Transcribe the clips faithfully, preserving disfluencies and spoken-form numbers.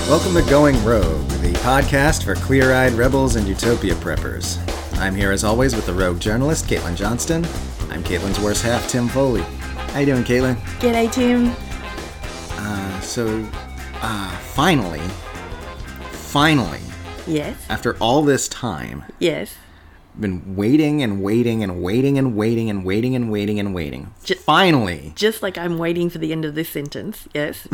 Welcome to Going Rogue, the podcast for clear-eyed rebels and utopia preppers. I'm here as always with the rogue journalist, Caitlin Johnston. I'm Caitlin's worst half, Tim Foley. How you doing, Caitlin? G'day, Tim. Uh, so, uh, finally, finally, Yes. after all this time, Yes. been waiting and waiting and waiting and waiting and waiting and waiting and waiting. Just, finally. Just like I'm waiting for the end of this sentence. Yes.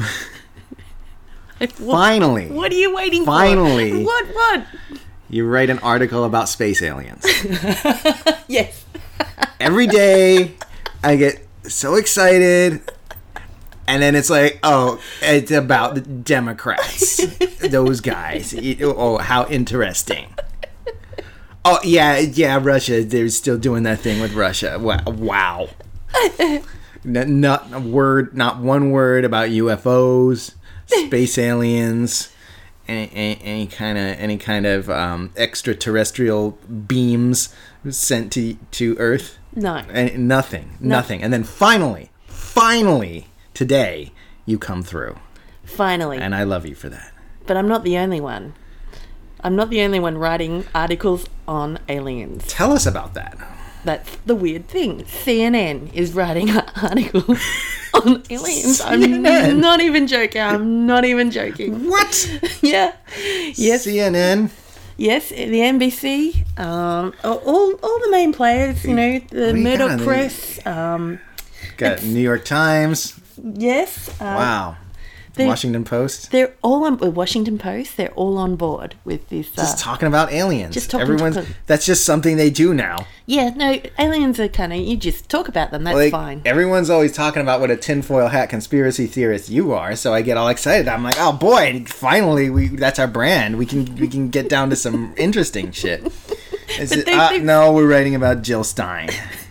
what, Finally. What are you waiting Finally. for? What? What? You write an article about space aliens. Yes. Every day, I get so excited, and then it's like, oh, it's about the Democrats. Those guys. Oh, how interesting. Oh, yeah, yeah, Russia, they're still doing that thing with Russia. Wow. Not, not a word, not one word about U F Os, space aliens, any, any, any kind of any kind of um, extraterrestrial beams sent to to Earth. No. And nothing, nothing. And then finally, finally, today, you come through. Finally. And I love you for that. But I'm not the only one. I'm not the only one writing articles on aliens. Tell us about that. That's the weird thing. C N N is writing articles on aliens. C N N? I'm not even joking. I'm not even joking. What? Yeah. Yes. C N N? Yes, the N B C, um, all all the main players, you know, the Oh, yeah, Murdoch they- Press. Um, Got New York Times. yes. Uh, Wow. they- Washington Post. They're all on, Washington Post, they're all on board with this. Uh, Just talking about aliens. just talking Everyone's to- that's just something they do now. yeah, no, aliens are kind of, you just talk about them, that's Like fine. everyone's always talking about what a tinfoil hat conspiracy theorist you are, so I get all excited. I'm like, oh boy, finally we that's our brand. We can we can get down to some interesting shit. Is But it, they- uh, they- no, we're writing about Jill Stein.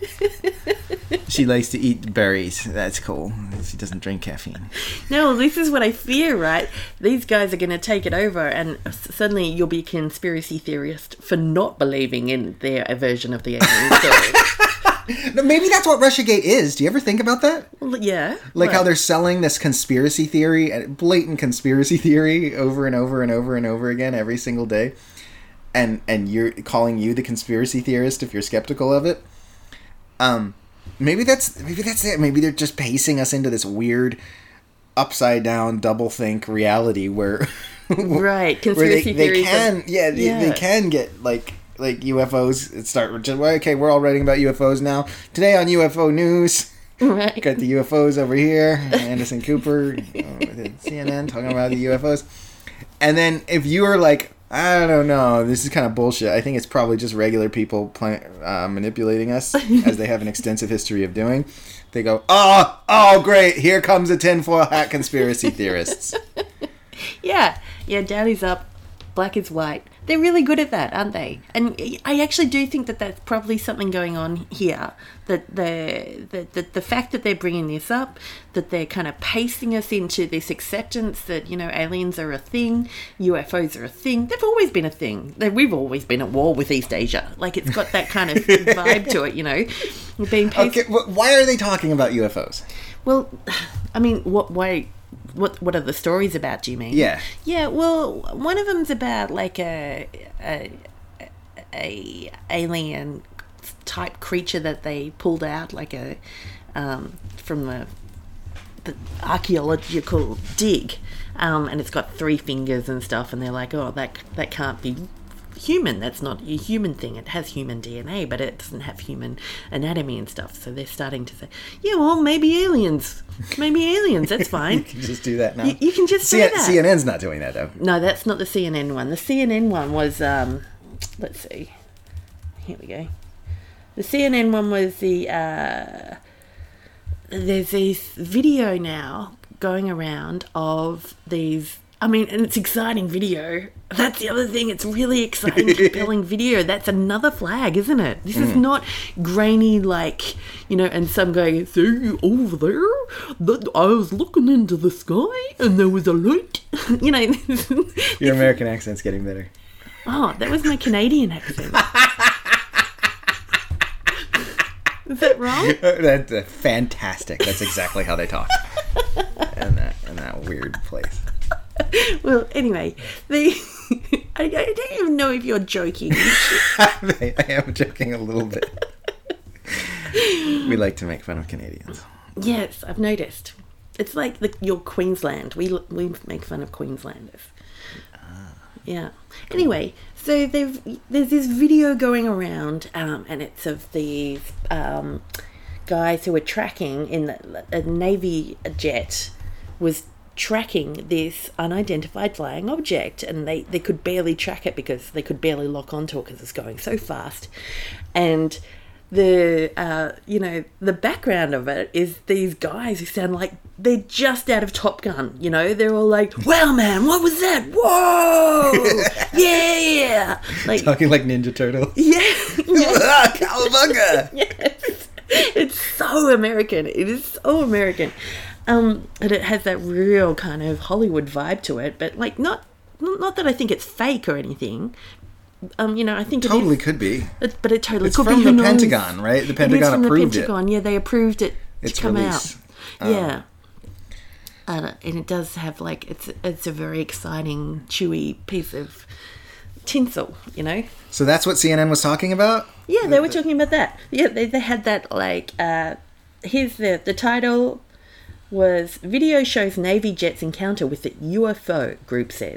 She likes to eat berries. That's cool. She doesn't drink caffeine. No, this is what I fear, right? These guys are going to take it over, and s- suddenly you'll be a conspiracy theorist for not believing in their version of the alien story. No, maybe that's what Russiagate is. Do you ever think about that? Well, yeah. Like right. how they're selling this conspiracy theory, blatant conspiracy theory, over and over and over and over again every single day, and and you're calling you the conspiracy theorist if you're skeptical of it. Um, maybe that's maybe that's it. Maybe they're just pacing us into this weird, upside down, double think reality where Right, where conspiracy they, they theories. can are- yeah, they, yeah. they can get like like U F Os and start just well, okay, we're all writing about U F Os now today on U F O News. Right. Got the U F Os over here. Anderson Cooper, uh, C N N talking about the U F Os. And then if you are like, I don't know, this is kind of bullshit. I think it's probably just regular people play, uh, manipulating us, as they have an extensive history of doing. They go, oh, oh, great, here comes a tinfoil hat conspiracy theorists. Yeah, yeah, down is up, black is white. They're really good at that, aren't they? And I actually do think that that's probably something going on here. That the the, the, the fact that they're bringing this up, that they're kind of pacing us into this acceptance that, you know, aliens are a thing, U F Os are a thing. They've always been a thing. They- We've always been at war with East Asia. Like, it's got that kind of vibe to it, you know? We're being paced. Okay, wh- why are they talking about U F Os? Well, I mean, what why what what are the stories about, do you mean? Yeah. Yeah, well, one of them's about like a a, a alien type creature that they pulled out, like a um, from the the archaeological dig, um, and it's got three fingers and stuff, and they're like, oh, that that can't be human. That's not a human thing. It has human D N A, but it doesn't have human anatomy and stuff. So they're starting to say, yeah, well, maybe aliens. Maybe aliens. That's You fine. can just do that now. You, you can just C- say that. C N N's not doing that, though. No, that's not the C N N one. The C N N one was, um, let's see. Here we go. The C N N one was the, uh, there's this video now going around of these, I mean, and it's exciting video. That's the other thing. It's really exciting, compelling video. That's another flag, isn't it? This is not grainy, like, you know, and some guy, see, over there, that I was looking into the sky and there was a light. You know. Your American accent's getting better. Oh, that was my Canadian accent. Is that wrong? That's uh, fantastic. That's exactly how they talk. in that in that weird place. Well, anyway, the I, I don't even know if you're joking. I am joking a little bit. We like to make fun of Canadians. Yes, I've noticed. It's like the, your Queensland. We we make fun of Queenslanders. Ah. Yeah. Anyway, so there's there's this video going around, um, and it's of these um, guys who were tracking in the, a Navy jet was tracking this unidentified flying object, and they, they could barely track it because they could barely lock onto it because it's going so fast. And the uh, you know the background of it is these guys who sound like they're just out of Top Gun. You know, they're all like, "Wow, man, what was that? Whoa, yeah!" Like talking like Ninja Turtles. Yeah, yeah. Cowabunga. Yes, it's so American. It is so American. Um, and it has that real kind of Hollywood vibe to it, but like not not that I think it's fake or anything. Um, you know, I think totally it is, could be. it, but it totally it's could from be. the Who Pentagon, knows? right? The It Pentagon is from approved the Pentagon. it. Yeah, they approved it Its to come release. out. Um, yeah, and, and it does have like it's it's a very exciting, chewy piece of tinsel. You know. So that's what C N N was talking about? Yeah, they were talking about that. Yeah, they they had that like. Uh, here's the the title. Was video shows Navy jets encounter with the U F O, group says.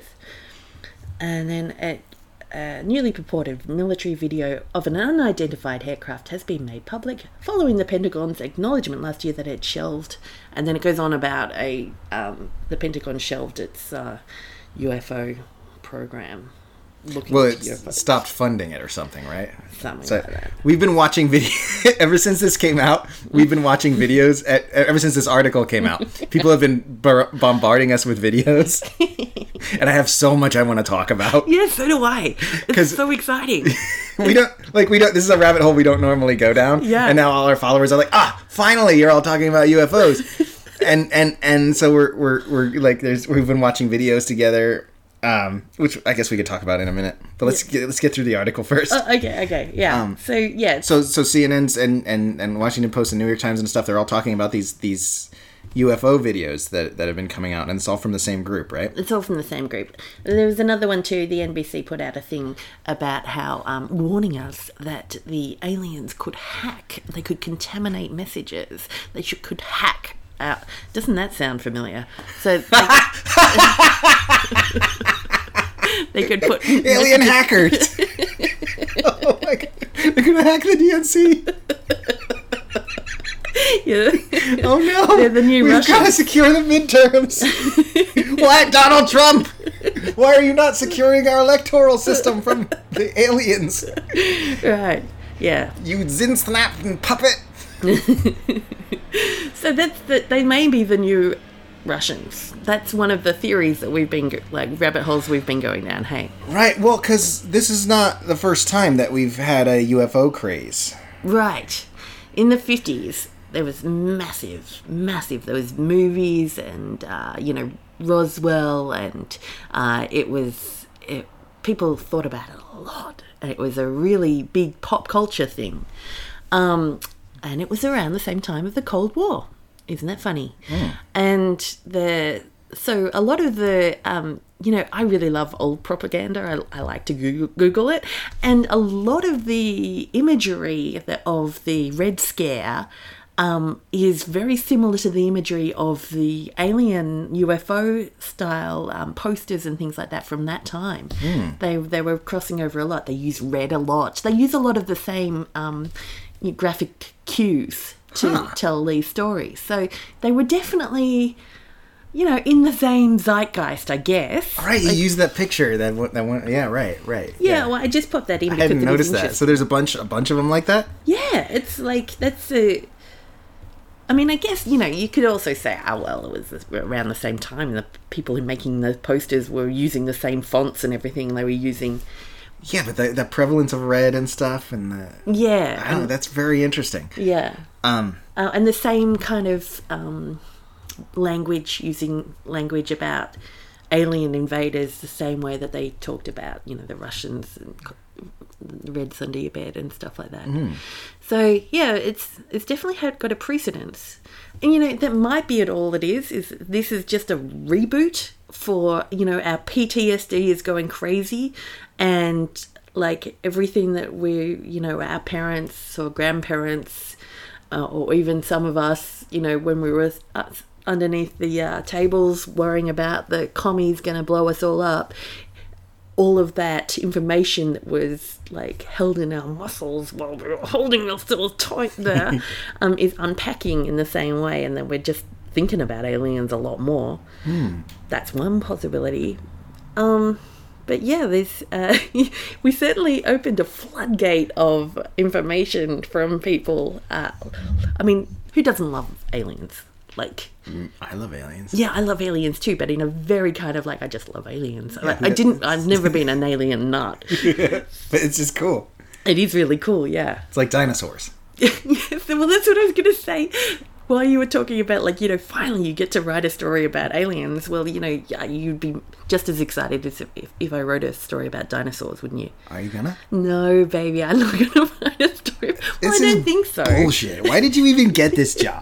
And then a, a newly purported military video of an unidentified aircraft has been made public following the Pentagon's acknowledgement last year that it shelved. And then it goes on about a um, the Pentagon shelved its uh, U F O program. Looking Well, at it U F Os. stopped funding it or something, right? Something So like that. we've been watching video ever since this came out. We've been watching videos at, ever since this article came out. People have been bar- bombarding us with videos, and I have so much I want to talk about. Yeah, so do I. It's 'Cause- so exciting. We don't like we don't. This is a rabbit hole we don't normally go down. Yeah. And now all our followers are like, ah, finally, you're all talking about U F Os, and and and so we're we're we're like, there's we've been watching videos together. Um, which I guess we could talk about in a minute, but let's get, let's get through the article first. Oh, okay, okay, yeah. Um, so yeah, So so C N N's and, and, and Washington Post and New York Times and stuff, they're all talking about these these U F O videos that that have been coming out, and it's all from the same group, right? it's all from the same group. There was another one too. The N B C put out a thing about how um, warning us that the aliens could hack, they could contaminate messages, they should, could hack out. Doesn't that sound familiar? So they, they could put Alien hackers. Oh my god, they're gonna hack the D N C. Yeah. Oh no, They're the new we've Russians. got to secure the midterms. What, Donald Trump? Why are you not securing our electoral system from the aliens? Right. Yeah. You Zinsnap and puppet. So that's the, they may be the new Russians. That's one of the theories that we've been, like, rabbit holes we've been going down, hey? Right, well, because this is not the first time that we've had a U F O craze. Right. In the fifties, there was massive, massive. There was movies and, uh, you know, Roswell, and uh, it was, it, people thought about it a lot. It was a really big pop culture thing. Um, and it was around the same time of the Cold War. Isn't that funny? Mm. And the so a lot of the um, you know, I really love old propaganda. I, I like to Google, Google it, and a lot of the imagery of the, of the Red Scare um, is very similar to the imagery of the alien U F O style um, posters and things like that from that time. Mm. They they were crossing over a lot. They use red a lot. They use a lot of the same um, graphic cues to Huh. tell these stories. So they were definitely, you know, in the same zeitgeist, I guess. Right, you Like, used that picture that one, that one. Yeah, right, right. yeah, well, I just put that in I because hadn't it was noticed that. interesting. So there's a bunch, a bunch of them like that. Yeah, it's like, that's a... I mean, I guess, you know, you could also say, oh, well, it was around the same time. The people who were making the posters were using the same fonts and everything. They were using... Yeah, but the, the prevalence of red and stuff, and the Yeah. I don't know, and- that's very interesting. yeah. Um, Uh, and the same kind of um, language, using language about alien invaders the same way that they talked about, you know, the Russians and Reds under your bed and stuff like that. Mm. So yeah, it's it's definitely had got a precedence, and you know that might be it. All it is is this is just a reboot for, you know, our P T S D is going crazy, and like everything that we, you know, our parents or grandparents, uh, or even some of us, you know, when we were uh, underneath the uh, tables worrying about the commies going to blow us all up. All of that information that was like held in our muscles while we were holding ourselves tight there um, is unpacking in the same way, and then we're just thinking about aliens a lot more. Mm. That's one possibility. Um, but yeah, there's uh, we certainly opened a floodgate of information from people. Uh, I mean, who doesn't love aliens? Like, I love aliens. Yeah, I love aliens too, but in a very kind of like, I just love aliens. Like, I didn't, I've never been an alien nut. Yeah, but it's just cool. It is really cool, yeah. It's like dinosaurs. Yes, well, that's what I was going to say. While you were talking about, like, you know, finally you get to write a story about aliens. Well, you know, yeah, you'd be just as excited as if, if I wrote a story about dinosaurs, wouldn't you? Are you gonna? No, baby, I'm not going to write a story. Well, I don't think so. Bullshit. Why did you even get this job?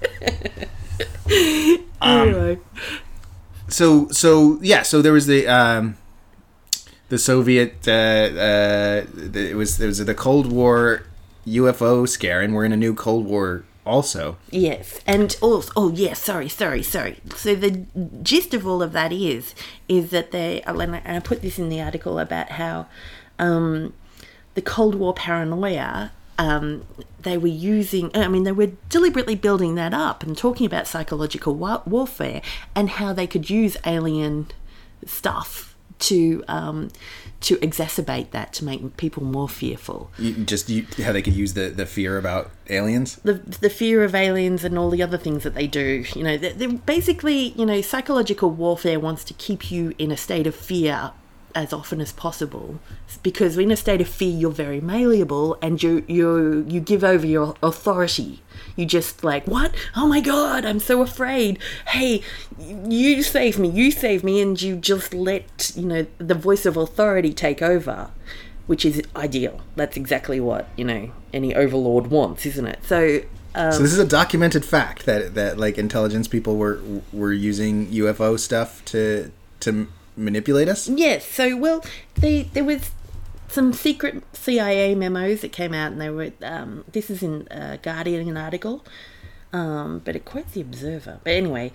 Um, anyway. So so yeah. So there was the um, the Soviet. Uh, uh, the, it was there was the Cold War U F O scare, and we're in a new Cold War also. Yes, and also oh yeah. Sorry, sorry, sorry. So the gist of all of that is is that they. And I put this in the article about how um, the Cold War paranoia. Um, they were using, I mean, they were deliberately building that up and talking about psychological wa- warfare and how they could use alien stuff to um, to exacerbate that, to make people more fearful. You, just you, how they could use the, the fear about aliens? The the fear of aliens and all the other things that they do. You know, they're, they're basically, you know, psychological warfare wants to keep you in a state of fear as often as possible, because in a state of fear you're very malleable and you you you give over your authority. You just like, what? Oh my god, I'm so afraid. Hey, you save me, you save me, and you just let, you know, the voice of authority take over, which is ideal. That's exactly what, you know, any overlord wants, isn't it? So um, so this is a documented fact that that like intelligence people were were using U F O stuff to to manipulate us? Yes. So, well, they, there was some secret C I A memos that came out, and they were, um, this is in a Guardian article, um, but it quotes the Observer. But anyway,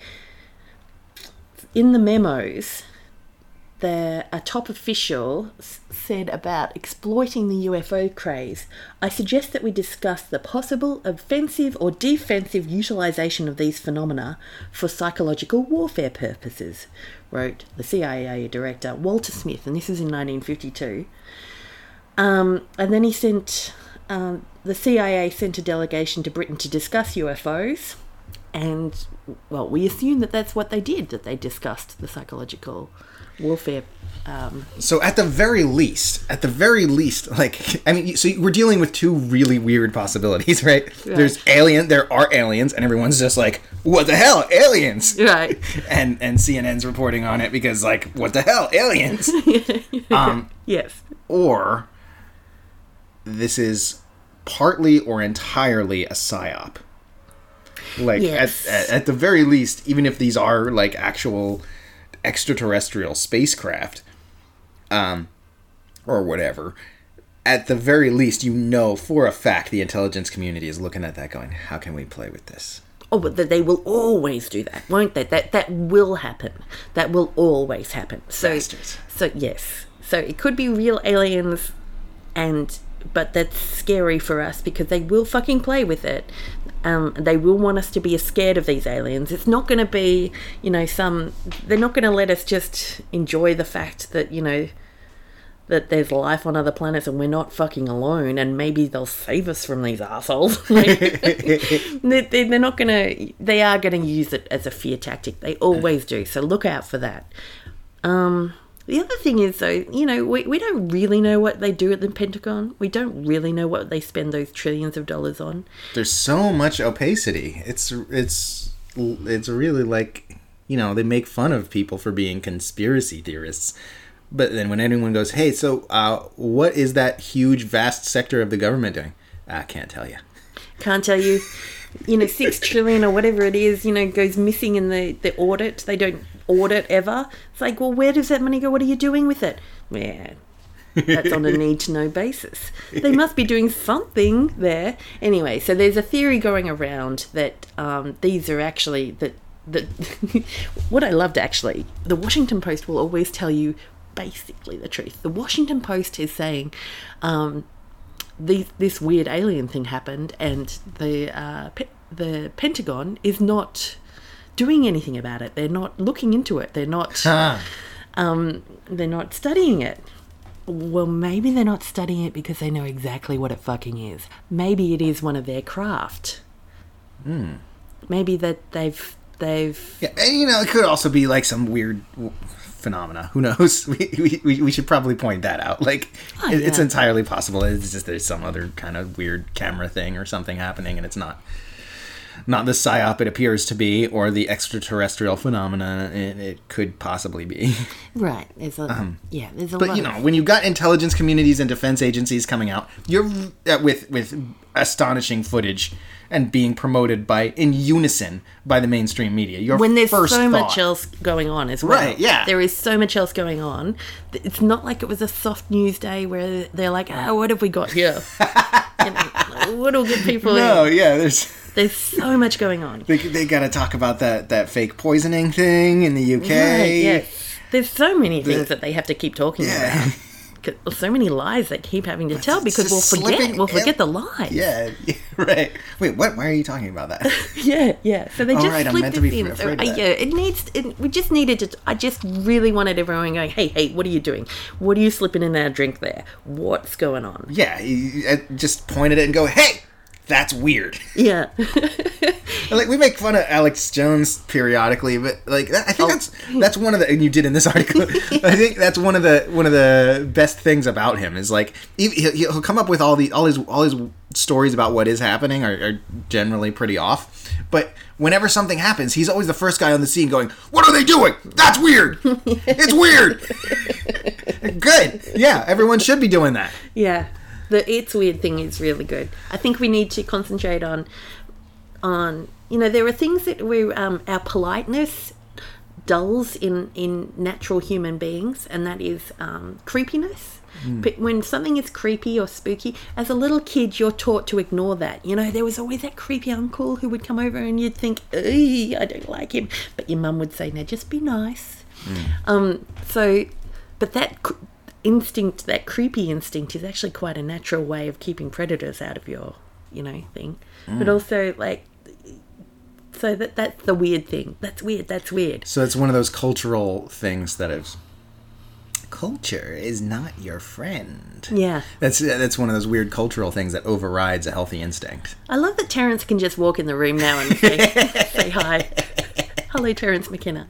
in the memos, the, a top official s- said about exploiting the U F O craze, I suggest that we discuss the possible offensive or defensive utilization of these phenomena for psychological warfare purposes, wrote the C I A director Walter Smith, and this is in nineteen fifty-two. Um, and then he sent, um, the C I A sent a delegation to Britain to discuss U F Os, and, well, we assume that that's what they did, that they discussed the psychological warfare. Um, so at the very least, at the very least, like, I mean, so we're dealing with two really weird possibilities, right? right? There's alien, there are aliens, and everyone's just like, what the hell, aliens? Right. And and C N N's reporting on it because, like, what the hell, aliens? um, yes. Or this is partly or entirely a psyop. Like, yes. at, at at the very least, even if these are like actual extraterrestrial spacecraft, um, or whatever, at the very least, you know for a fact the intelligence community is looking at that going, how can we play with this? Oh, but they will always do that, won't they? That that will happen. That will always happen. So, Bastards. so yes. So it could be real aliens, and but that's scary for us because they will fucking play with it. Um, they will want us to be scared of these aliens. It's not going to be, you know, some... They're not going to let us just enjoy the fact that, you know, that there's life on other planets and we're not fucking alone, and maybe they'll save us from these assholes. Like, they're, they're not going to... They are going to use it as a fear tactic. They always do. So look out for that. Um... The other thing is, though, you know, we, we don't really know what they do at the Pentagon. We don't really know what they spend those trillions of dollars on. There's so much opacity. It's it's it's really like, you know, they make fun of people for being conspiracy theorists. But then when anyone goes, hey, so uh, what is that huge, vast sector of the government doing? I can't tell you. Can't tell you. You know, six trillion or whatever it is, you know, goes missing in the, the audit. They don't audit ever. It's like, well, where does that money go? What are you doing with it? Yeah, that's on a need-to-know basis. They must be doing something there. Anyway, so there's a theory going around that um, these are actually... that that what I loved, actually, the Washington Post will always tell you basically the truth. The Washington Post is saying... Um, The, this weird alien thing happened, and the uh, pe- the Pentagon is not doing anything about it. They're not looking into it. They're not. um, they're not studying it. Well, maybe they're not studying it because they know exactly what it fucking is. Maybe it is one of their craft. Hmm. Maybe that they've they've. Yeah, and, you know, it could also be like some weird phenomena. Who knows? We, we we should probably point that out. Like, oh, it, it's yeah. entirely possible. It's just there's some other kind of weird camera thing or something happening, and it's not not the psyop it appears to be, or the extraterrestrial phenomena it, it could possibly be. Right. There's a um, yeah. There's a but lot you know, of... when you've got intelligence communities and defense agencies coming out, you're uh, with with astonishing footage and being promoted by in unison by the mainstream media. Your when there's first so thought, much else going on as well. Right, yeah. There is so much else going on. It's not like it was a soft news day where they're like, oh, what have we got here? You know, what'll get people No, in? yeah, there's There's so much going on. they they got to talk about that that fake poisoning thing in the U K. Right, yes. There's so many things The- that they have to keep talking Yeah. about. 'Cause so many lies they keep having to tell because It's we'll just forget. slipping We'll forget in- the lies. Yeah, yeah, right. Wait, what? Why are you talking about that? Yeah, yeah. So they Oh, just right, I'm slip meant to this be in. afraid So, of uh, that. yeah, it needs. It, we just needed to. I just really wanted everyone going, hey, hey, what are you doing? What are you slipping in our drink there? What's going on? Yeah, you, uh, just point at it and go, "Hey, that's weird." Yeah. Like, we make fun of Alex Jones periodically, but like that, I think Oh. that's that's one of the and you did in this article. I think that's one of the one of the best things about him is like he, he'll, he'll come up with all the all his all his stories about what is happening are, are generally pretty off, but whenever something happens, he's always the first guy on the scene going, "What are they doing? That's weird. It's weird." Good. Yeah, everyone should be doing that. Yeah, the it's weird thing is really good. I think we need to concentrate on, on you know, there are things that we um, our politeness dulls in in natural human beings, and that is um, creepiness. But when something is creepy or spooky, as a little kid, you're taught to ignore that. You know, there was always that creepy uncle who would come over and you'd think, "Eey, I don't like him," but your mum would say, "No, just be nice." Um, so, but that cr- instinct, that creepy instinct, is actually quite a natural way of keeping predators out of your, you know, thing. But also, like, so that that's the weird thing. That's weird. That's weird. So it's one of those cultural things that is. Culture is not your friend. Yeah. That's that's one of those weird cultural things that overrides a healthy instinct. I love that Terence can just walk in the room now and say, say hi. Hello, Terence McKenna.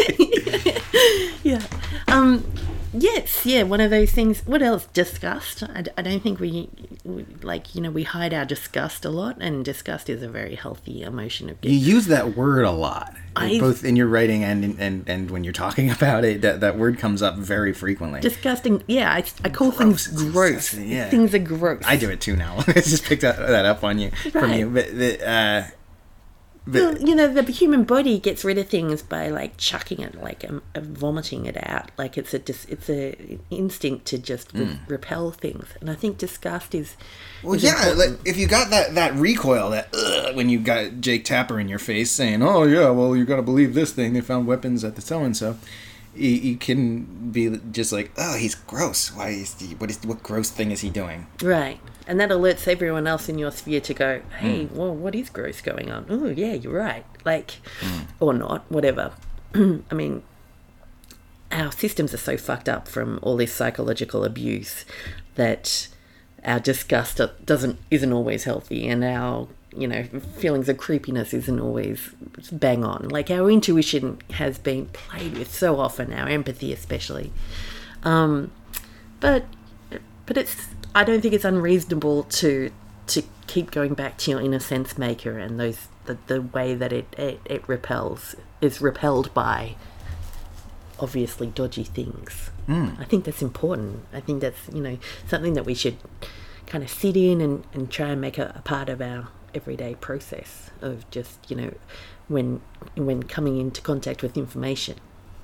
Yeah. Um, yes, yeah, one of those things. What else? Disgust. I, I don't think we, we, like, you know, we hide our disgust a lot, and disgust is a very healthy emotion of You use that word a lot, I- both in your writing and and and when you're talking about it. That that word comes up very frequently. Disgusting. Yeah, I, I call Gross. things It's gross. disgusting, yeah. Things are gross. I do it too now. I just picked that, that up on you from Right. you. But the, uh, but Well, you know, the human body gets rid of things by like chucking it, like um, uh, vomiting it out. Like it's a dis- it's a instinct to just re- repel things. And I think disgust is. well, is yeah. important. Like, if you got that that recoil, that ugh, when you got Jake Tapper in your face saying, "Oh yeah, well you got to believe this thing. They found weapons at the so and so." You, you can be just like, "Oh, he's gross. Why is he? What is what gross thing is he doing?" Right. And that alerts everyone else in your sphere to go, hey, well, what is gross going on? Oh, yeah, you're right. Like, or not, whatever. I mean, our systems are so fucked up from all this psychological abuse that our disgust doesn't isn't always healthy, and our, you know, feelings of creepiness isn't always bang on. Like, our intuition has been played with so often, our empathy especially. Um, but but it's I don't think it's unreasonable to to keep going back to your inner sense maker and those the, the way that it, it, it repels is repelled by obviously dodgy things. Mm. I think that's important. I think that's, you know, something that we should kind of sit in and, and try and make a, a part of our everyday process of just, you know, when when coming into contact with information.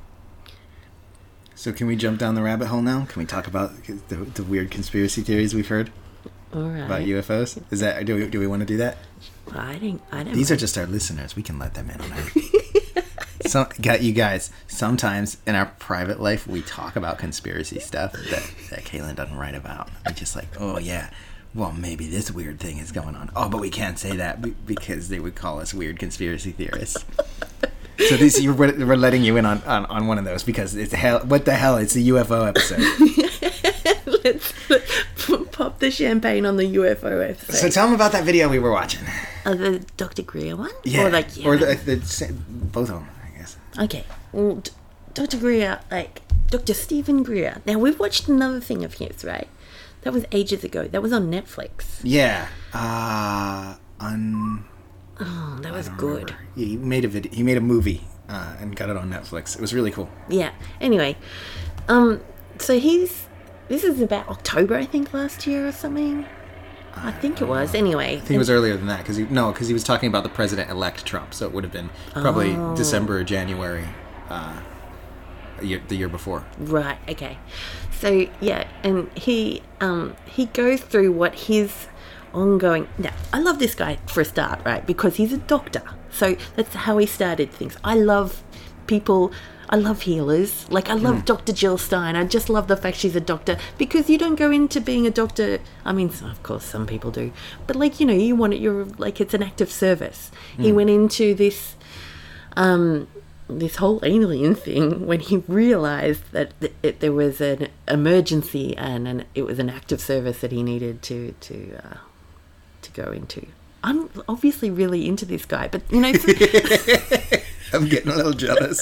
So can we jump down the rabbit hole now? Can we talk about the, the weird conspiracy theories we've heard All right. about U F Os? Is that do we, do we want to do that? I don't. I don't. These know. are just our listeners. We can let them in on it. So, got you guys. Sometimes in our private life, we talk about conspiracy stuff that that Kaylin doesn't write about. We're just like, oh yeah, well maybe this weird thing is going on. Oh, but we can't say that be- because they would call us weird conspiracy theorists. So this you're, we're letting you in on, on, on one of those because it's hell. What the hell? It's a U F O episode. let's, let's pop the champagne on the U F O episode. So tell them about that video we were watching. Uh, the Doctor Greer one? Yeah, Or like yeah. or the, the both of them, I guess. Okay. Well, D- Doctor Greer, like Doctor Stephen Greer. Now we've watched another thing of his, right? That was ages ago. That was on Netflix. Yeah. Uh, un. Oh, that was I don't good. remember. He made a video. He made a movie uh, and got it on Netflix. It was really cool. Yeah. Anyway, um, so he's this is about October, I think, last year or something. I think it was. Anyway, I think it was earlier than that because he no, because he was talking about the president-elect Trump, so it would have been probably Oh. December or January, uh, a year, the year before. Right. Okay. So yeah, and he um he goes through what his ongoing. Now I love this guy for a start, right? Because he's a doctor, so that's how he started things. I love people. I love healers. Like I love Mm. Doctor Jill Stein. I just love the fact she's a doctor because you don't go into being a doctor. I mean, of course, some people do, but like you know, you want it. You're like it's an act of service. Mm. He went into this. Um, this whole alien thing when he realized that th- it, there was an emergency and an, it was an act of service that he needed to to uh, to go into. I'm obviously really into this guy, but you know, I'm getting a little jealous.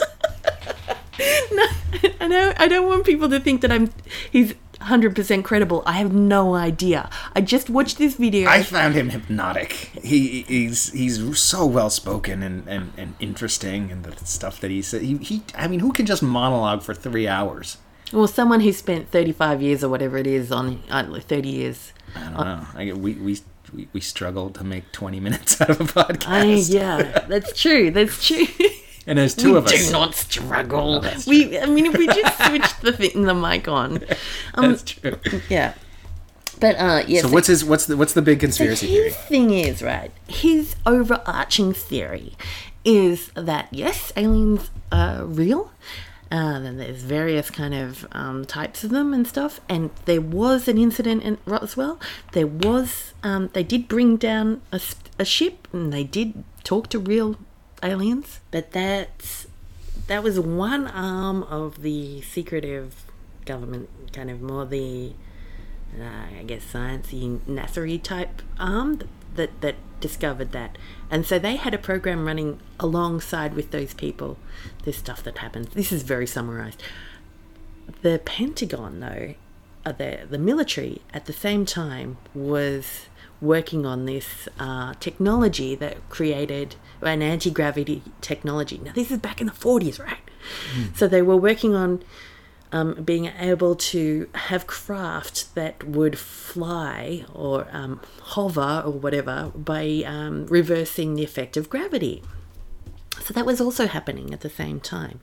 no, I know I don't want people to think that I'm he's one hundred percent credible. I have no idea. I just watched this video. I found him hypnotic. He he's he's so well spoken and, and, and interesting, and the stuff that he said. He, he I mean, who can just monologue for three hours? Well, someone who spent thirty-five years or whatever it is on I don't know, thirty years. I don't know. I, we we we we struggled to make twenty minutes out of a podcast. I, yeah, that's true. That's true. And there's two we of us. do not struggle. Oh, that's we, I mean, if we just switched the thing, the mic on, um, That's true. yeah. But uh, yeah. So what's his what's the what's the big so conspiracy his theory? thing is right. His overarching theory is that yes, aliens are real. Uh, then there's various kind of um, types of them and stuff. And there was an incident in Roswell. There was um, they did bring down a, a ship and they did talk to real aliens, but that's that was one arm of the secretive government, kind of more the uh, I guess sciencey NASA-y type arm that, that that discovered that, and so they had a program running alongside with those people. This stuff that happens. This is very summarized. The Pentagon, though, uh, the the military at the same time was working on this uh, technology that created an anti-gravity technology. Now, this is back in the forties, right? Mm. So they were working on um, being able to have craft that would fly or um, hover or whatever by um, reversing the effect of gravity. So that was also happening at the same time.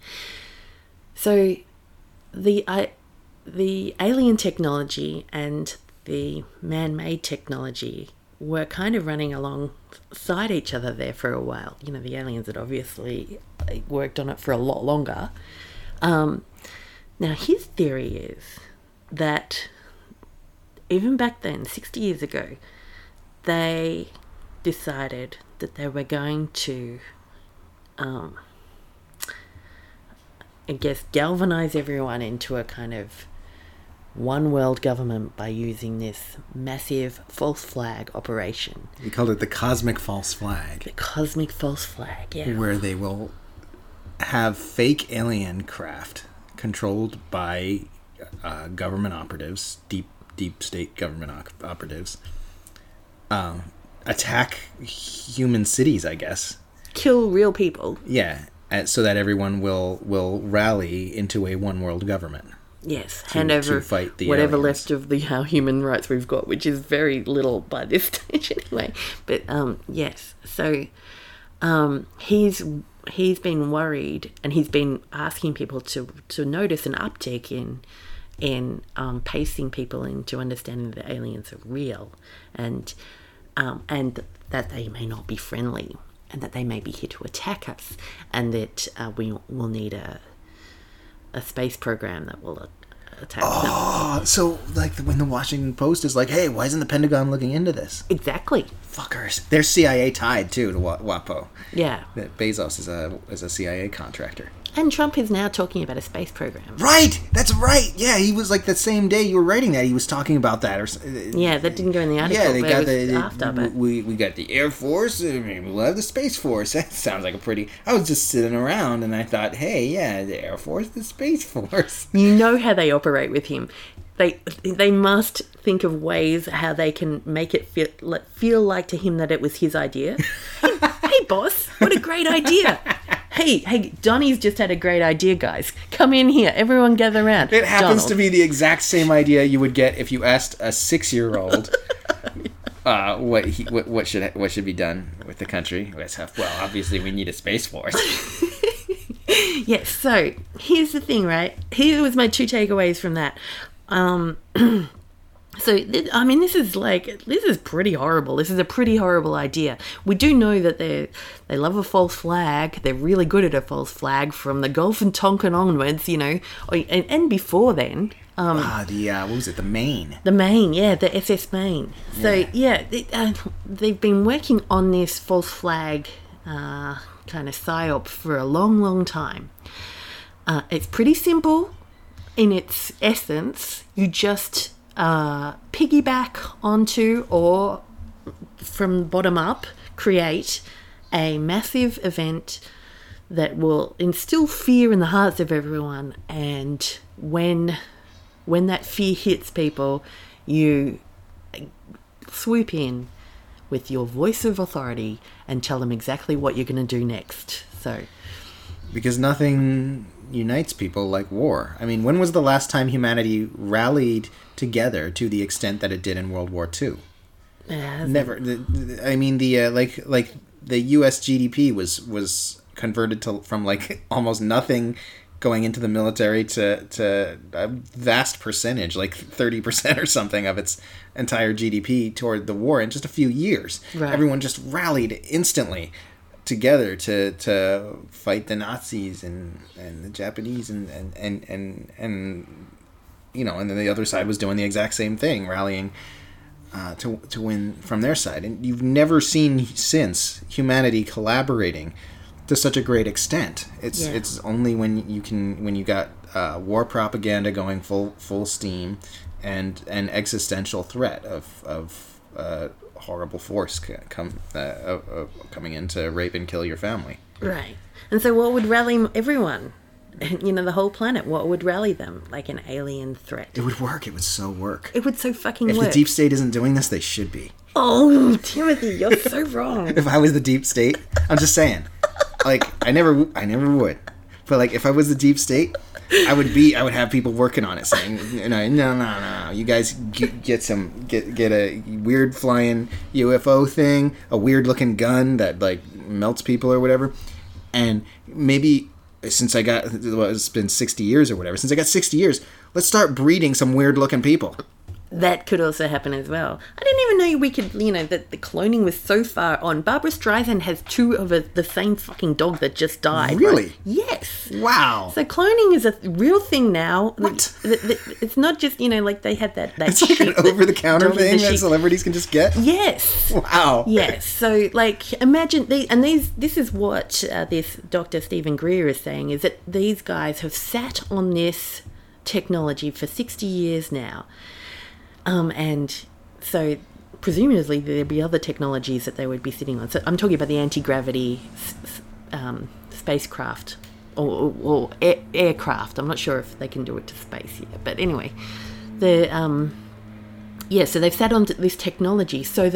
So the uh, the alien technology and the man-made technology were kind of running alongside each other there for a while. You know, the aliens had obviously worked on it for a lot longer. Um, now, his theory is that even back then, sixty years ago, they decided that they were going to, um, I guess, galvanize everyone into a kind of one world government by using this massive false flag operation. We called it the cosmic false flag. The cosmic false flag, yeah. Where they will have fake alien craft controlled by uh, government operatives, deep deep state government op- operatives, um, attack human cities, I guess. Kill real people. Yeah. uh, so that everyone will will rally into a one world government. Yes, to, hand over to fight the whatever aliens. left of the uh, human rights we've got, which is very little by this stage anyway. But um, yes, so um, he's he's been worried, and he's been asking people to to notice an uptick in in um, pacing people into understanding that aliens are real, and um, and that they may not be friendly, and that they may be here to attack us, and that uh, we will need a a space program that will attack them. Oh, so like when the Washington Post is like, hey, why isn't the Pentagon looking into this? Exactly. Fuckers. They're C I A tied, too, to W- WAPO. Yeah. That Bezos is a is a C I A contractor. And Trump is now talking about a space program. Right! That's right! Yeah, he was like the same day you were writing that, he was talking about that. Or Yeah, that didn't go in the article, yeah, they but got it was the, after. But... We, we got the Air Force, I mean, we'll have the Space Force. That sounds like a pretty... I was just sitting around and I thought, hey, yeah, the Air Force, the Space Force. You know how they operate with him. They they must think of ways how they can make it feel, like, feel like to him that it was his idea. hey, hey, boss, what a great idea. Hey, hey, Donnie's just had a great idea, guys. Come in here. Everyone gather around. It happens Donald. to be the exact same idea you would get if you asked a six-year-old uh, what, he, what what should what should be done with the country. Well, obviously we need a space force. Yes, so here's the thing, right? Here was my two takeaways from that. Um, so, th- I mean, this is like, this is pretty horrible. This is a pretty horrible idea. We do know that they they love a false flag. They're really good at a false flag from the Gulf and Tonkin onwards, you know, and, and before then. Um, ah, the, uh, what was it, the Maine? The Maine, yeah, the S S Maine. So, yeah, yeah they, uh, they've been working on this false flag uh, kind of psyop for a long, long time. Uh, it's pretty simple in its essence. You just uh, piggyback onto, or from bottom up, create a massive event that will instill fear in the hearts of everyone, and when when that fear hits people, you swoop in with your voice of authority and tell them exactly what you're going to do next. So, because nothing unites people like war. I mean, when was the last time humanity rallied together to the extent that it did in World War Two? Yeah, Never. The, the, I mean, the uh, like like the U S G D P was was converted to from like almost nothing going into the military to to a vast percentage, like thirty percent or something of its entire G D P toward the war in just a few years. Right. Everyone just rallied instantly together to to fight the Nazis and, and the Japanese and, and, and, and, and you know, and then the other side was doing the exact same thing, rallying uh, to to win from their side. And you've never seen since humanity collaborating to such a great extent. It's yeah. it's only when you can when you got uh, war propaganda going full full steam, and an existential threat of of uh, horrible force come uh, uh, coming in to rape and kill your family. Right. And so what would rally everyone? You know, the whole planet, what would rally them? Like an alien threat. It would work. It would so work. It would so fucking If work. the deep state isn't doing this, they should be. Oh, Timothy, you're so wrong. If I was the deep state, I'm just saying. Like, I never, I never would. But like, if I was the deep state, I would be, I would have people working on it, saying, you know, no, no, no, you guys get, get some, get get a weird flying U F O thing, a weird looking gun that like melts people or whatever, and maybe since I got, well, it's been sixty years or whatever, since I got sixty years, let's start breeding some weird looking people. That could also happen as well. I didn't even know we could, you know, that the cloning was so far on. Barbara Streisand has two of a, the same fucking dog that just died. Really? Right? Yes. Wow. So cloning is a real thing now. What? It's not just, you know, like they had that, that It's like an sheep over-the-counter that- thing the that sheep- celebrities can just get? Yes. Wow. Yes. So, like, imagine these, and these. This is what uh, this Doctor Stephen Greer is saying: is that these guys have sat on this technology for sixty years now, um, and so presumably there'd be other technologies that they would be sitting on. So I'm talking about the anti-gravity s- um, spacecraft or, or, or air, aircraft. I'm not sure if they can do it to space yet, but anyway, the um, yeah. So they've sat on this technology so that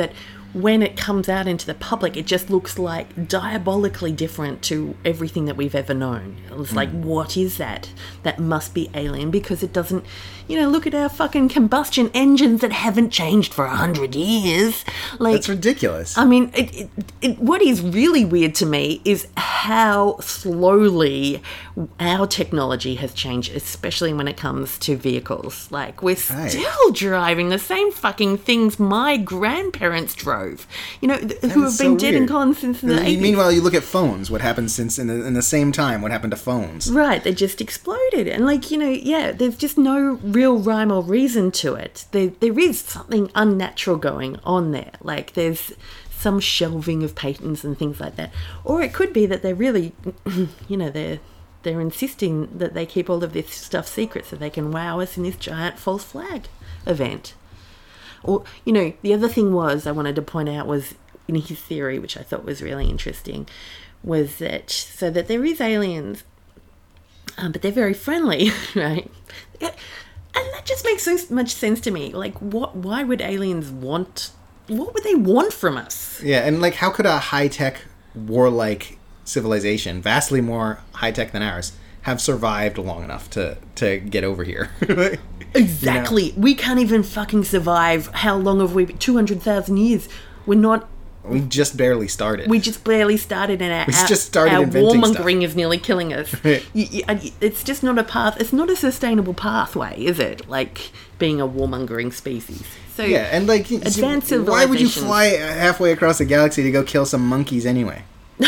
when it comes out into the public, it just looks like diabolically different to everything that we've ever known. It's like, mm. what is that? That must be alien, because it doesn't, you know, look at our fucking combustion engines that haven't changed for a hundred years. Like, that's ridiculous. I mean, it, it, it, what is really weird to me is how slowly our technology has changed, especially when it comes to vehicles. Like, we're right. still driving the same fucking things my grandparents drove, you know, th- who have so been dead weird. and gone since the eighties. Meanwhile, you look at phones. What happened since in the, in the same time? What happened to phones? Right, they just exploded. And, like, you know, yeah, there's just no real rhyme or reason to it. There, there is something unnatural going on there. Like, there's some shelving of patents and things like that. Or it could be that they're really, you know, they're they're insisting that they keep all of this stuff secret so they can wow us in this giant false flag event. Or, you know, the other thing was, I wanted to point out was, in his theory, which I thought was really interesting, was that, so that there is aliens, um, but they're very friendly, right? And that just makes so much sense to me. Like, what? Why would aliens want, what would they want from us? Yeah, and, like, how could a high-tech, warlike civilization, vastly more high-tech than ours, have survived long enough to, to get over here? Exactly. You know? We can't even fucking survive. How long have we been? two hundred thousand years. We're not... We just barely started. We just barely started, and our, we our, just started our inventing warmongering stuff. is nearly killing us. you, you, it's just not a path. It's not a sustainable pathway, is it? Like, being a warmongering species. So yeah, and like, advanced so why would you fly halfway across the galaxy to go kill some monkeys anyway?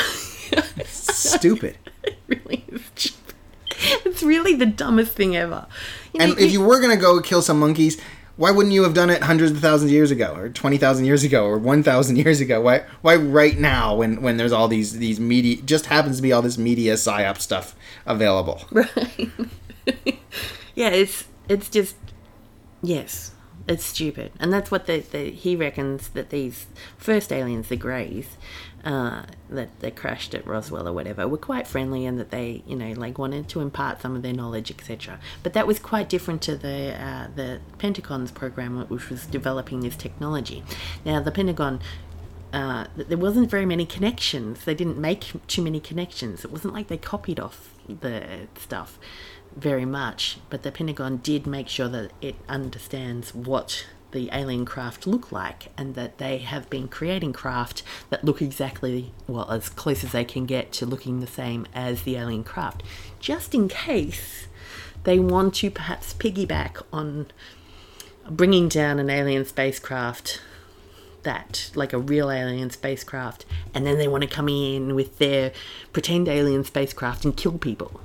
Stupid. It really is stupid. It's really the dumbest thing ever. You know, and if you were going to go kill some monkeys, why wouldn't you have done it hundreds of thousands of years ago, or twenty thousand years ago, or one thousand years ago? Why why right now, when, when there's all these, these media, just happens to be all this media psyop stuff available? Right. Yeah, it's it's just, yes, it's stupid. And that's what the, the, he reckons that these first aliens, the Greys, uh, that they crashed at Roswell or whatever, were quite friendly, and that they, you know, like, wanted to impart some of their knowledge, et cetera. But that was quite different to the uh, the Pentagon's program, which was developing this technology. Now, the Pentagon, uh, there wasn't very many connections. They didn't make too many connections. It wasn't like they copied off the stuff very much, but the Pentagon did make sure that it understands what the alien craft look like, and that they have been creating craft that look exactly, well, as close as they can get to looking the same as the alien craft, just in case they want to perhaps piggyback on bringing down an alien spacecraft, that, like a real alien spacecraft, and then they want to come in with their pretend alien spacecraft and kill people.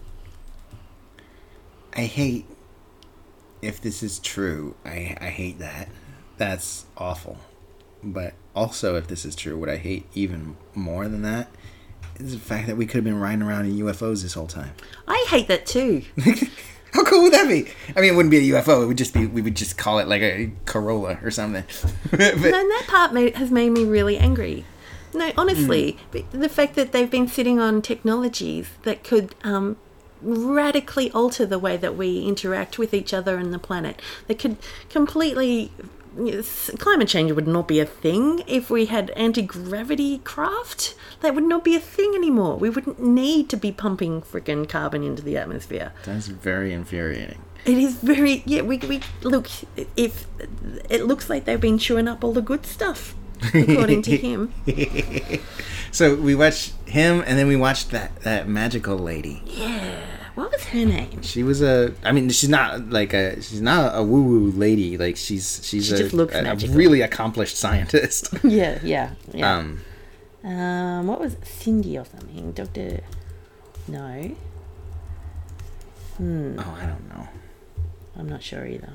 I hate, if this is true, I, I hate that. That's awful. But also, if this is true, what I hate even more than that is the fact that we could have been riding around in U F Os this whole time. I hate that too. How cool would that be? I mean, it wouldn't be a U F O. It would just be, we would just call it like a Corolla or something. But, no, and that part made, has made me really angry. No, honestly, mm. the fact that they've been sitting on technologies that could um, radically alter the way that we interact with each other and the planet. They could completely... Climate change would not be a thing if we had anti-gravity craft. That would not be a thing anymore. We wouldn't need to be pumping freaking carbon into the atmosphere. That's very infuriating. It is very... Yeah, we, we look, if it looks like they've been chewing up all the good stuff, according to him. So we watched him, and then we watched that, that magical lady. Yeah. What was her name? She was a. I mean, she's not like a. She's not a woo woo lady. Like she's she's she a, just looks a, a magical. really accomplished scientist. Yeah, yeah, yeah. Um, um, what was it? Cindy or something? Doctor. No. Hmm. Oh, I don't know. I'm not sure either.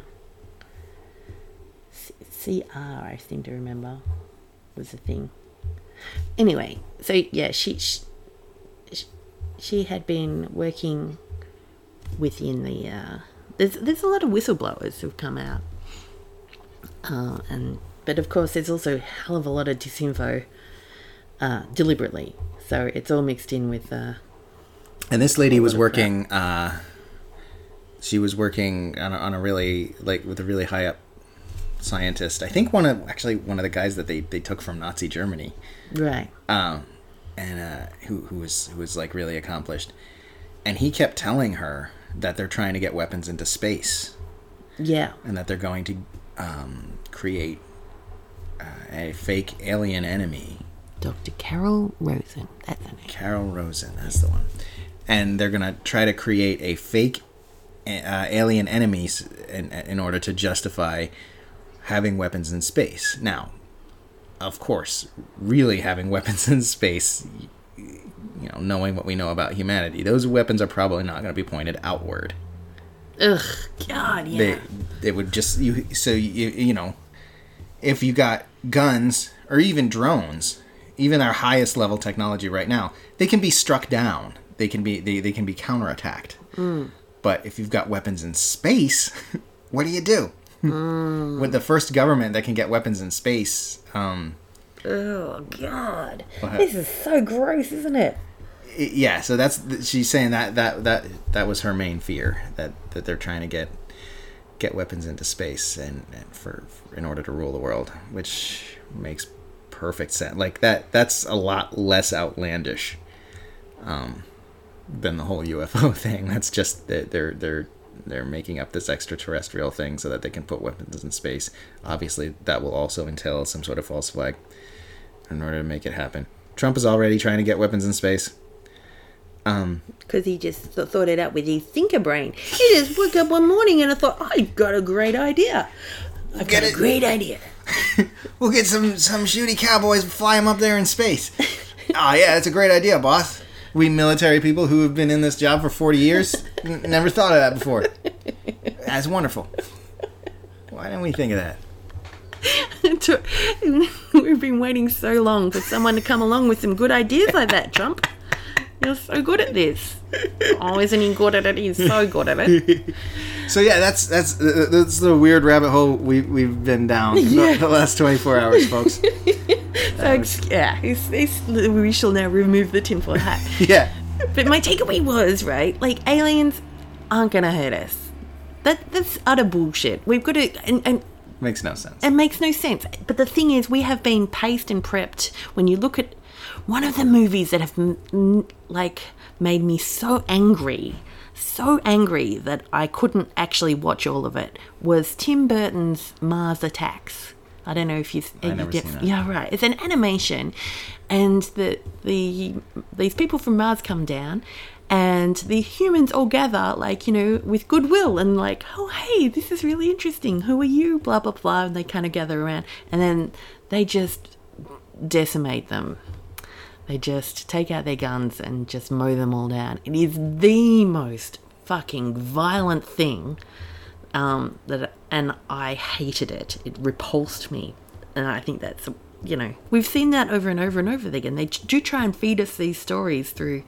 C R, I seem to remember, was the thing. Anyway, so yeah, she she, she had been working within the. Uh, there's there's a lot of whistleblowers who've come out, uh, and but of course there's also a hell of a lot of disinfo, uh, deliberately. So it's all mixed in with. Uh, and this lady was working. Uh, she was working on a, on a really like with a really high up scientist. I think one of actually one of the guys that they, they took from Nazi Germany. Right. Um, and uh, who who was who was like really accomplished, and he kept telling her that they're trying to get weapons into space. Yeah. And that they're going to um, create uh, a fake alien enemy. Doctor Carol Rosen. That's her name. Carol Rosen, that's the one. And they're going to try to create a fake uh, alien enemies in, in order to justify having weapons in space. Now, of course, really having weapons in space, you know, knowing what we know about humanity, those weapons are probably not going to be pointed outward. Ugh, God, yeah. They, they would just, you. so, you, you know, if you got guns or even drones, even our highest level technology right now, they can be struck down. They can be they, they can be counterattacked. Mm. But if you've got weapons in space, what do you do? Mm. With the first government that can get weapons in space. Um, oh, God. What? This is so gross, isn't it? it? Yeah, so that's she's saying that that, that that was her main fear, that, that they're trying to get get weapons into space and, and for, for in order to rule the world, which makes perfect sense. Like that that's a lot less outlandish um, than the whole U F O thing. That's just that they're they're they're making up this extraterrestrial thing so that they can put weapons in space. Obviously, that will also entail some sort of false flag in order to make it happen. Trump is already trying to get weapons in space. Um, because he just th- thought it out with his thinker brain. He just woke up one morning and I thought, I've got a great idea. I've got a great idea. We'll get some, some shooty cowboys and fly them up there in space. Oh, yeah, that's a great idea, boss. We military people who have been in this job for forty years n- never thought of that before. That's wonderful. Why didn't we think of that? We've been waiting so long for someone to come along with some good ideas like that, Trump. You're so good at this. Oh, isn't he good at it? He's so good at it. So yeah, that's that's that's the weird rabbit hole we we've been down yeah. the, the last twenty-four hours, folks. So was... yeah, it's, it's, we shall now remove the tinfoil hat. Yeah. But my takeaway was, right, like aliens aren't gonna hurt us. That that's utter bullshit. We've got to and. and makes no sense. It makes no sense. But the thing is, we have been paced and prepped. When you look at one of the movies that have like made me so angry, so angry that I couldn't actually watch all of it, was Tim Burton's Mars Attacks. I don't know if you've I never you seen that. Yeah, right. It's an animation, and the the these people from Mars come down. And the humans all gather, like, you know, with goodwill and like, oh, hey, this is really interesting. Who are you? Blah, blah, blah. And they kind of gather around. And then they just decimate them. They just take out their guns and just mow them all down. It is the most fucking violent thing. Um, that, and I hated it. It repulsed me. And I think that's, you know, we've seen that over and over and over again. They do try and feed us these stories through...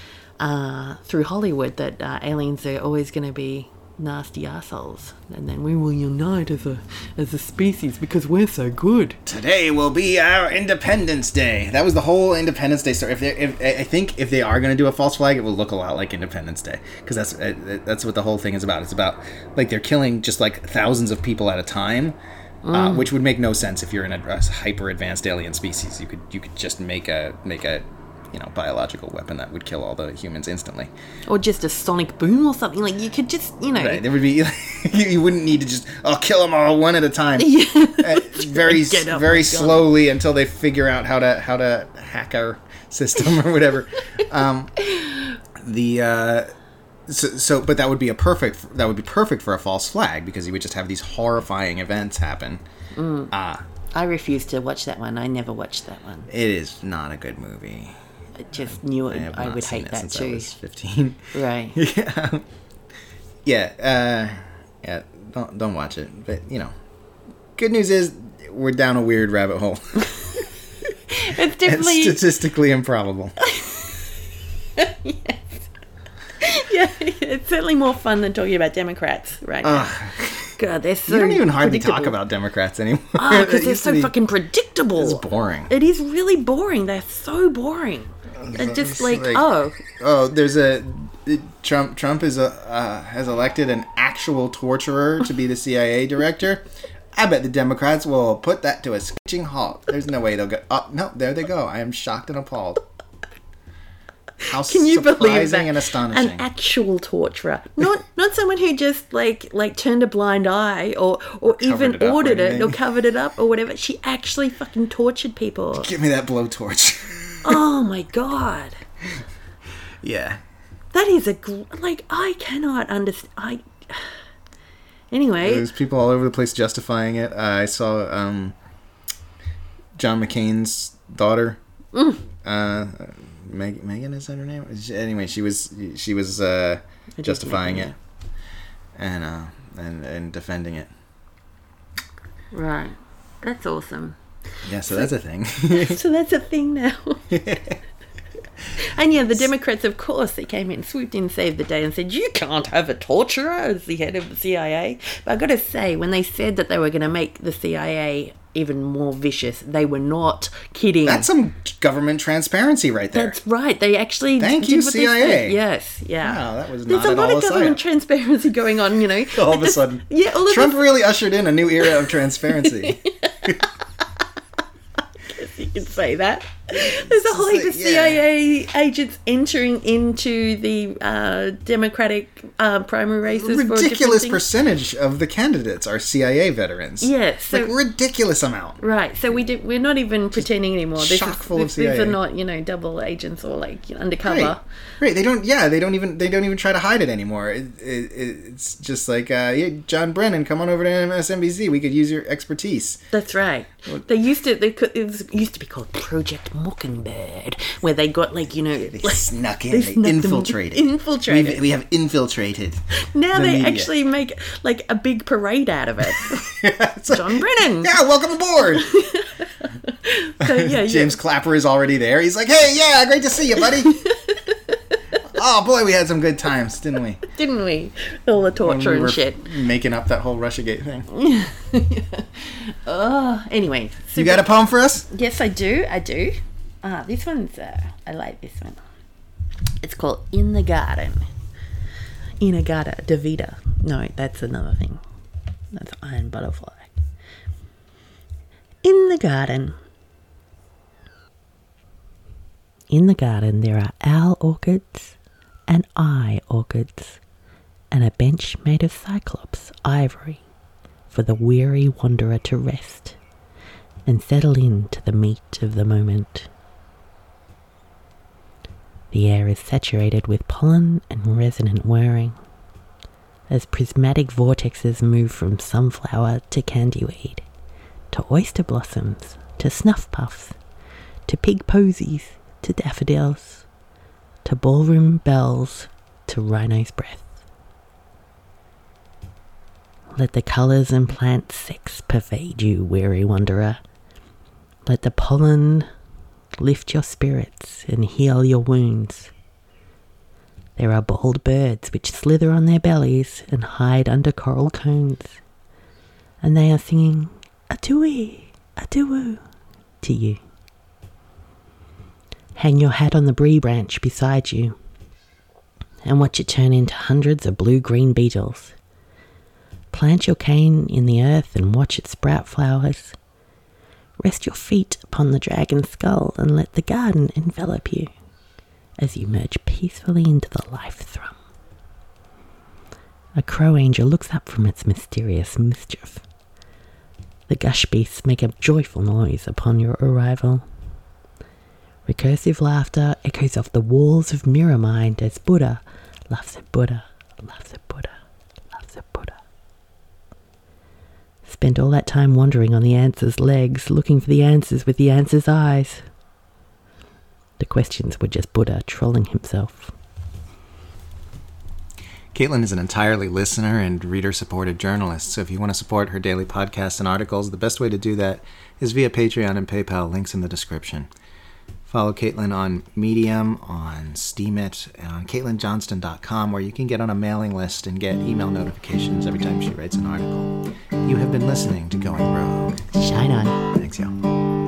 Uh, through Hollywood that uh, aliens are always going to be nasty assholes, and then we will unite as a as a species because we're so good. Today will be our Independence Day. That was the whole Independence Day story. If, if I think if they are going to do a false flag, it will look a lot like Independence Day, because that's uh, that's what the whole thing is about. It's about like they're killing just like thousands of people at a time. Mm. Uh, which would make no sense if you're in a, a hyper advanced alien species. You could you could just make a make a you know, biological weapon that would kill all the humans instantly. Or just a sonic boom or something. Like, you could just, you know... Right, there would be... you wouldn't need to just, oh, kill them all one at a time. Yeah. Uh, very very slowly until they figure out how to how to hack our system or whatever. Um, the... Uh, so, so, but that would be a perfect... That would be perfect for a false flag, because you would just have these horrifying events happen. Mm. Uh, I refuse to watch that one. I never watched that one. It is not a good movie. I just knew it. I, I would hate that too. I was fifteen. Right. Yeah. Yeah. Uh, yeah. Don't don't watch it. But you know, good news is we're down a weird rabbit hole. It's definitely it's statistically improbable. Yes. Yeah, it's certainly more fun than talking about Democrats right now. Uh, God, they're so You don't even hardly talk about Democrats anymore. Oh, because they're so be, fucking predictable. It's boring. It is really boring. They're so boring. They're just like, like, oh. Oh, there's a... Trump Trump is a, uh, has elected an actual torturer to be the C I A director. I bet the Democrats will put that to a screeching halt. There's no way they'll go. Oh, no, there they go. I am shocked and appalled. How Can you believe surprising that? and astonishing. An actual torturer, not not someone who just like like turned a blind eye or or even it up or ordered it or anything. covered it up or whatever. She actually fucking tortured people. Give me that blowtorch. Oh my god, Yeah. that is a gr- like I cannot understand. I anyway. There's people all over the place justifying it. Uh, I saw um, John McCain's daughter. Mm. Uh, Meg- Megan, is that her name? Anyway, she was she was uh, justifying it and uh, and and defending it. Right, that's awesome. Yeah, so that's a thing. So that's a thing now. And yeah, the Democrats, of course, they came in, swooped in, saved the day, and said, you can't have a torturer as the head of the C I A. But I've got to say, when they said that they were going to make the C I A even more vicious, they were not kidding. That's some government transparency right there. That's right. They actually Thank did you, what C I A. they said. Yes, yeah. Wow, that was There's not a at lot all of a government psyop. transparency going on, you know. All of a sudden. Yeah, all of Trump this- really ushered in a new era of transparency. you could say that. There's a whole heap of Yeah. C I A agents entering into the uh, Democratic uh, primary races. for different Ridiculous things. percentage of the candidates are C I A veterans. Yes, so, Like, ridiculous amount. right. So we did, we're not even pretending anymore. This chock is, full of this, these C I A. are not, you know, double agents or like you know, undercover. Right. Right. They don't. Yeah. They don't even. They don't even try to hide it anymore. It, it, it's just like, uh, yeah, John Brennan, come on over to M S N B C. We could use your expertise. That's right. They used to. They could, it was, used to be called Project Mockingbird, where they got like you know They like, snuck in. they They, snuck them- infiltrated. infiltrated. We've, we have infiltrated. Now the they media. actually make like a big parade out of it. It's like, John Brennan. yeah, welcome aboard. So yeah, James yeah. Clapper is already there. He's like, hey, yeah, great to see you, buddy. Oh boy, we had some good times, didn't we? Didn't we? All the When torture we and were shit. making up that whole Russiagate thing. Oh, anyway. You got a poem for us? Yes, I do. I do. Ah, this one's. Uh, I like this one. It's called "In the Garden." Inagata Davida. No, that's another thing. That's Iron Butterfly. In the garden. In the garden, there are owl orchids and eye orchids, and a bench made of cyclops ivory for the weary wanderer to rest and settle into the meat of the moment. The air is saturated with pollen and resonant whirring, as prismatic vortexes move from sunflower to candyweed, to oyster blossoms, to snuff puffs, to pig posies, to daffodils, to ballroom bells, to rhino's breath. Let the colours and plant sex pervade you, weary wanderer. Let the pollen lift your spirits and heal your wounds. There are bold birds which slither on their bellies and hide under coral cones, and they are singing a-tui, a-tuwu to you. Hang your hat on the brie branch beside you and watch it turn into hundreds of blue-green beetles. Plant your cane in the earth and watch it sprout flowers. Rest your feet upon the dragon's skull and let the garden envelop you as you merge peacefully into the life thrum. A crow angel looks up from its mysterious mischief. The gush beasts make a joyful noise upon your arrival. Recursive laughter echoes off the walls of mirror mind as Buddha laughs at Buddha, laughs at Buddha, laughs at Buddha. Spent all that time wandering on the answer's legs, looking for the answers with the answer's eyes. The questions were just Buddha trolling himself. Caitlin is an entirely listener and reader-supported journalist, so if you want to support her daily podcasts and articles, the best way to do that is via Patreon and PayPal, links in the description. Follow Caitlin on Medium, on Steemit, and on caitlin johnston dot com, where you can get on a mailing list and get email notifications every time she writes an article. You have been listening to Going Rogue. Shine on. Thanks, y'all.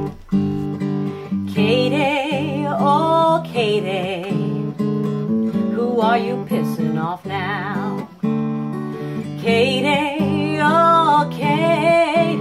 Katie, oh Katie, who are you pissing off now? Katie, oh Katie,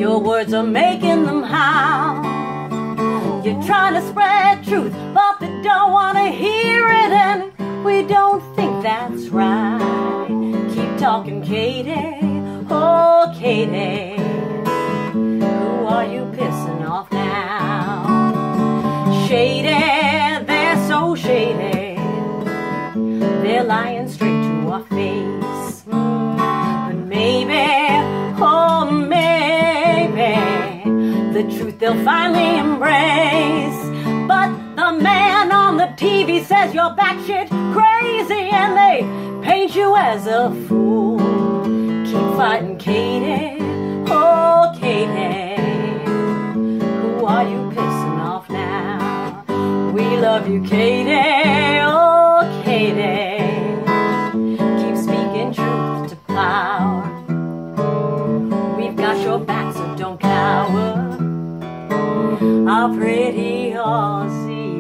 Your words are making them howl. You're trying to spread truth, but they don't want to hear it, and we don't think that's right. Keep talking, Katie. Oh, Katie. Who are you pissing off now? Shady, they're so shady. They're lying straight to our face. Mm, but maybe, oh, maybe, the truth they'll finally embrace. But the man on the T V says you're batshit crazy, and they paint you as a fool. Keep fighting, Katie. Oh, Katie. Who are you pissing off now? We love you, Katie. Oh, Katie. Keep speaking truth to power. We've got your back, so don't cower. Our pretty Aussie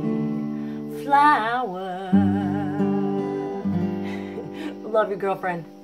flower. Love you, girlfriend.